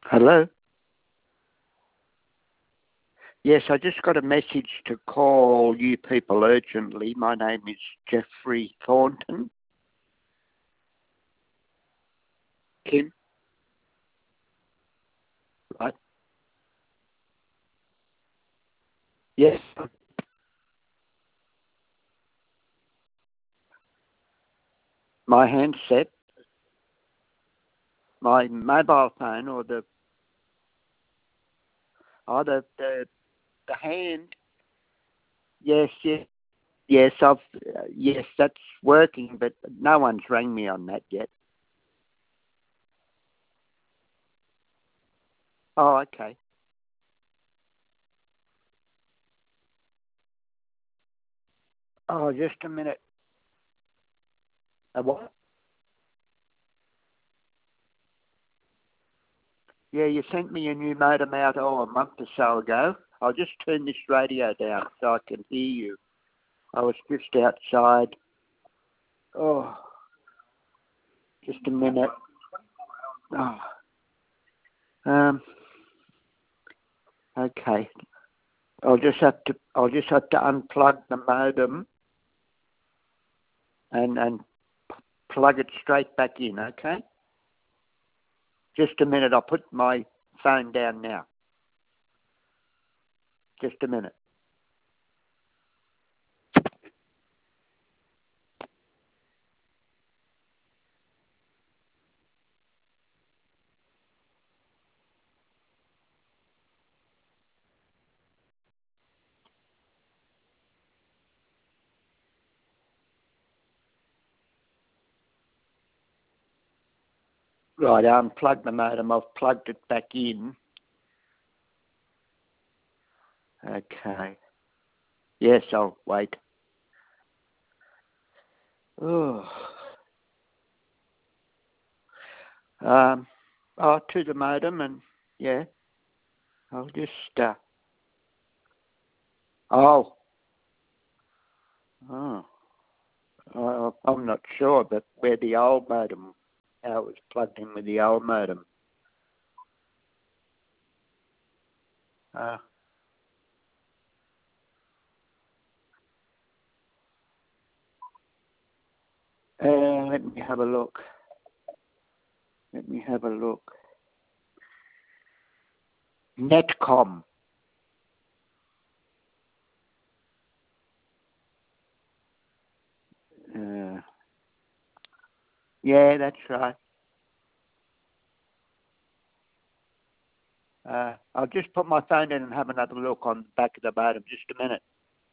Hello? Yes, I just got a message to call you people urgently. My name is Jeffrey Thornton. Kim? Right? Yes. My handset, my mobile phone, or the hand. Yes, yes, yes. Yes, that's working, but no one's rang me on that yet. Oh, okay. Oh, just a minute. A what? Yeah, you sent me a new modem out a month or so ago. I'll just turn this radio down so I can hear you. I was just outside. Oh, just a minute. Oh, um, okay. I'll just have to unplug the modem and plug it straight back in. Okay. Just a minute. I'll put my phone down now. Just a minute. Right. I unplugged the modem. I've plugged it back in. Okay. Yes, I'll wait. Oh. Um. Oh, to the modem and yeah. I'll just. Oh. Oh. I'm not sure, but where the old modem, how it was plugged in with the old modem. Uh, Let me have a look. Let me have a look. Netcom. Uh, yeah, that's right. I'll just put my phone in and have another look on the back of the modem. Just a minute.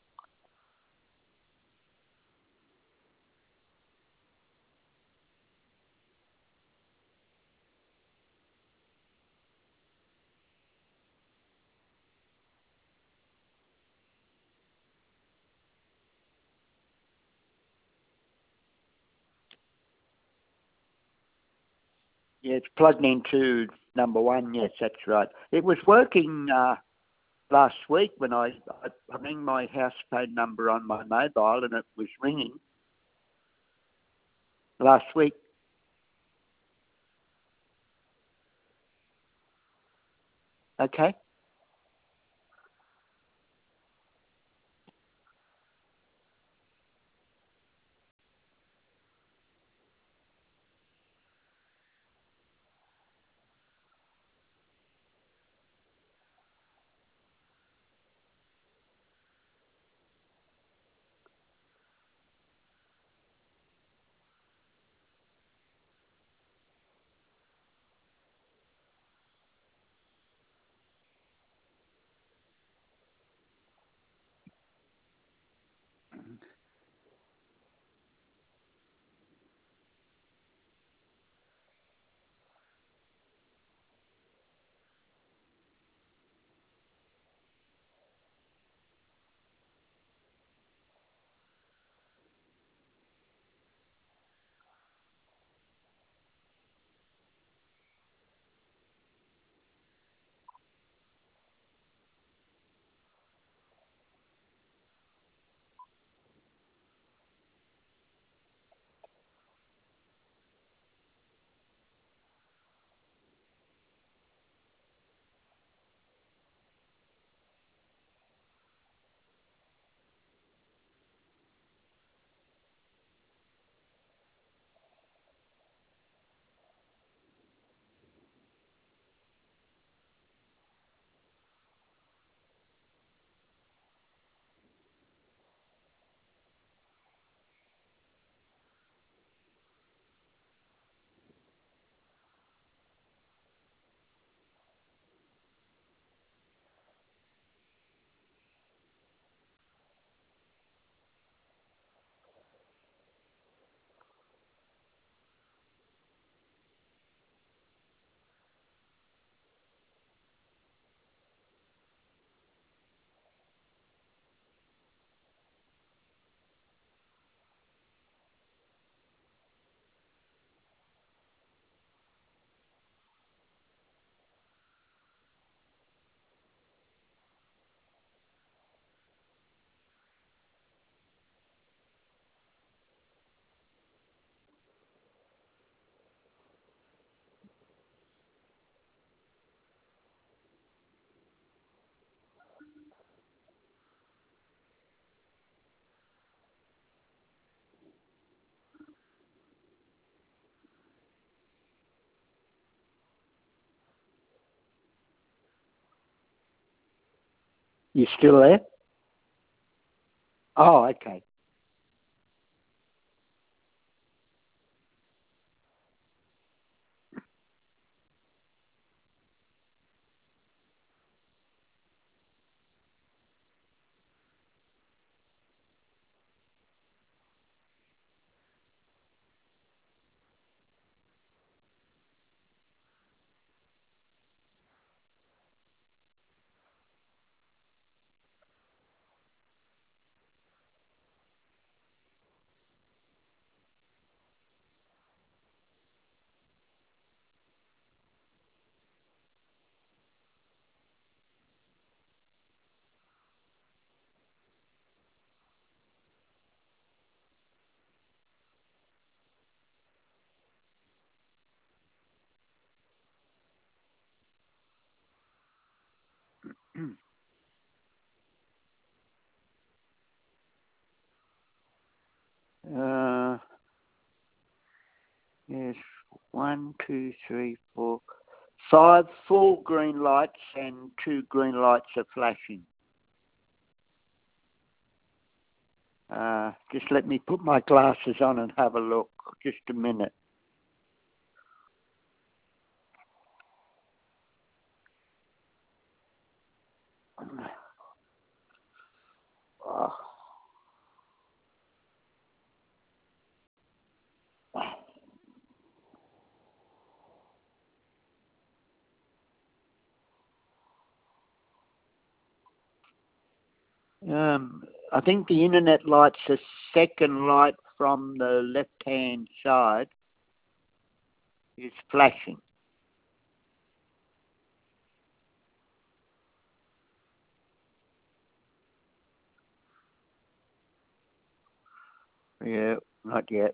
Yeah, it's plugged into number one. Yes, that's right. It was working last week when I rang my house phone number on my mobile and it was ringing last week. Okay. You still there? Oh, okay. Uh, yes, 1, 2, 3, 4, 5 full green lights and 2 green lights are flashing. Just let me put my glasses on and have a look. Just a minute. Oh. I think the internet light's the second light from the left-hand side is flashing. Yeah, not yet.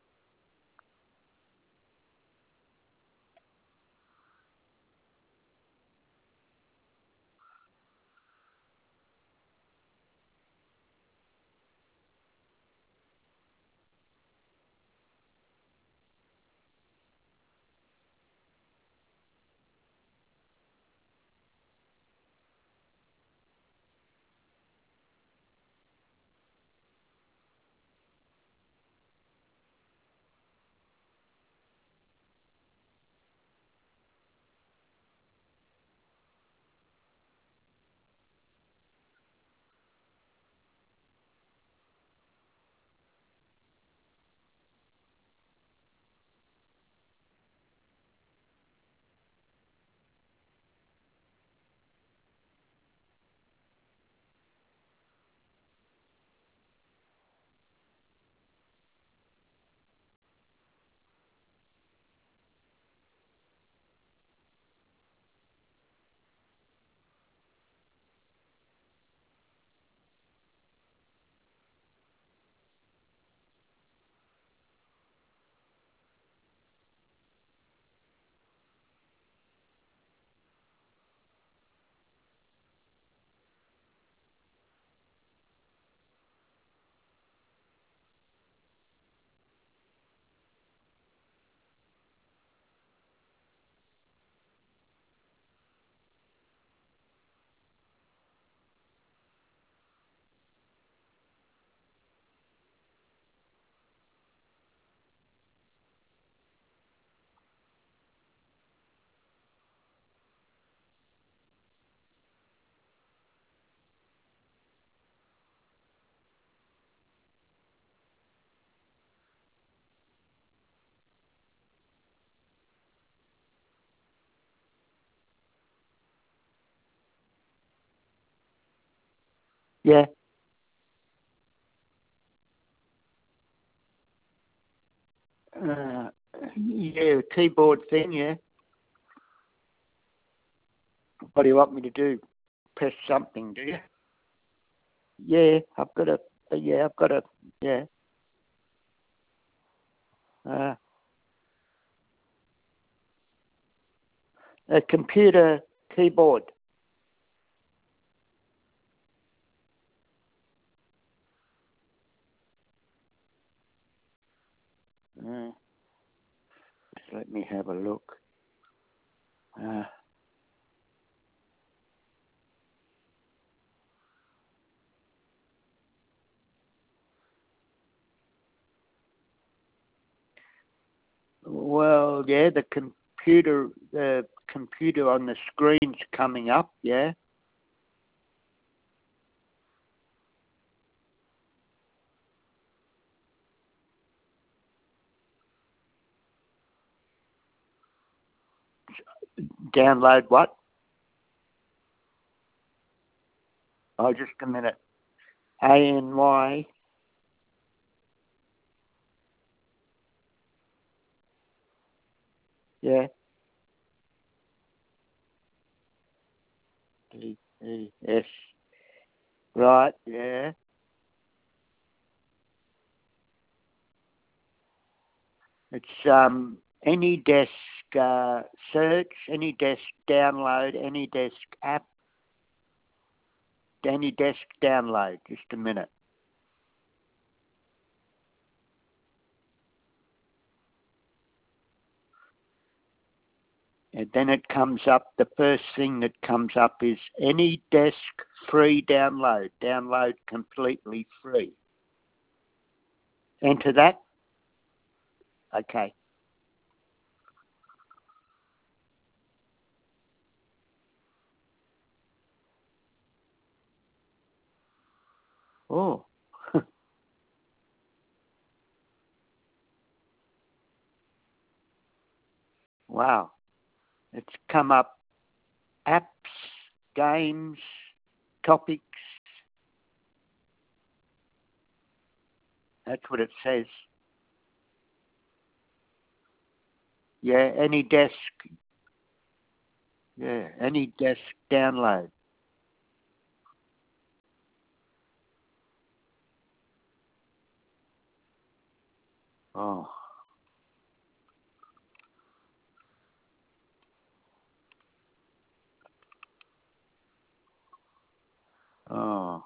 Yeah. Uh, yeah, keyboard thing, yeah. What do you want me to do? Press something, do you? Yeah, I've got a, yeah. Uh, a computer keyboard. Uh, just let me have a look. Uh, Well, yeah, the computer on the screen's coming up, yeah. Download what? Oh, just a minute. ANY. Yeah. DES. Right, yeah. It's AnyDesk search, AnyDesk download, AnyDesk app, AnyDesk download. Just a minute. And then it comes up, the first thing that comes up is AnyDesk free download. Download completely free. Enter that. Okay. Oh. Wow. It's come up apps, games, topics. That's what it says. Yeah, AnyDesk. Yeah, AnyDesk download. Oh. Oh.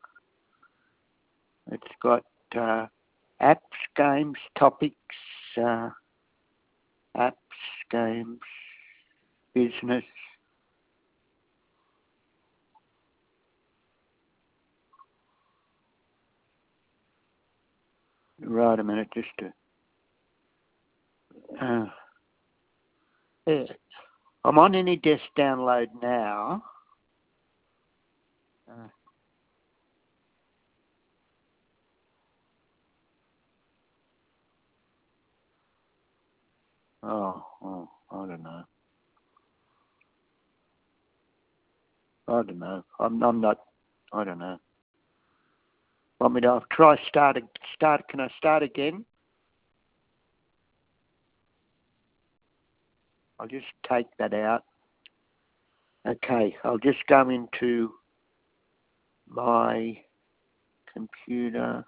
It's got apps, games, topics, uh, apps, games, business. Right a minute, just to... yeah. I'm on AnyDesk download now. Uh, I don't know. I don't know. I'm not. I don't know. Want me to try start? Can I start again? I'll just take that out. Okay. I'll just go into my computer.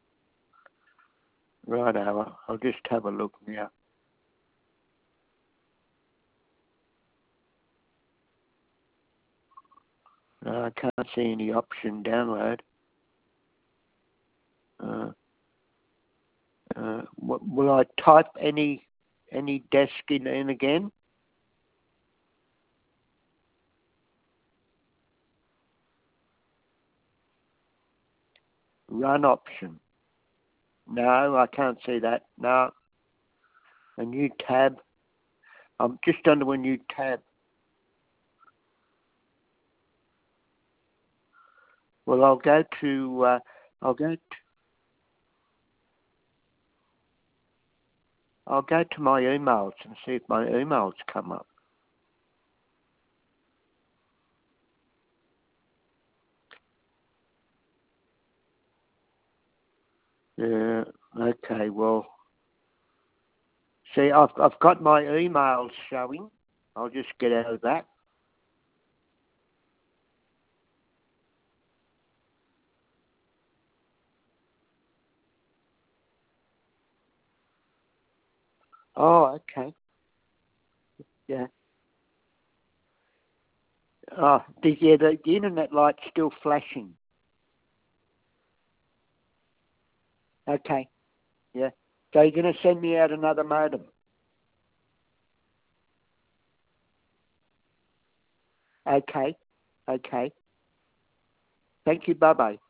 Righto. I'll just have a look now. No, I can't see any option download. Will I type any desk in again? Run option. No, I can't see that. No. A new tab. I'm just under a new tab. Well, I'll go to my emails and see if my emails come up. Yeah. Okay. Well, see, I've got my emails showing. I'll just get out of that. Oh, okay. Yeah. Oh, the internet light's still flashing. Okay. Yeah. So you're going to send me out another modem? Okay. Okay. Thank you. Bye-bye.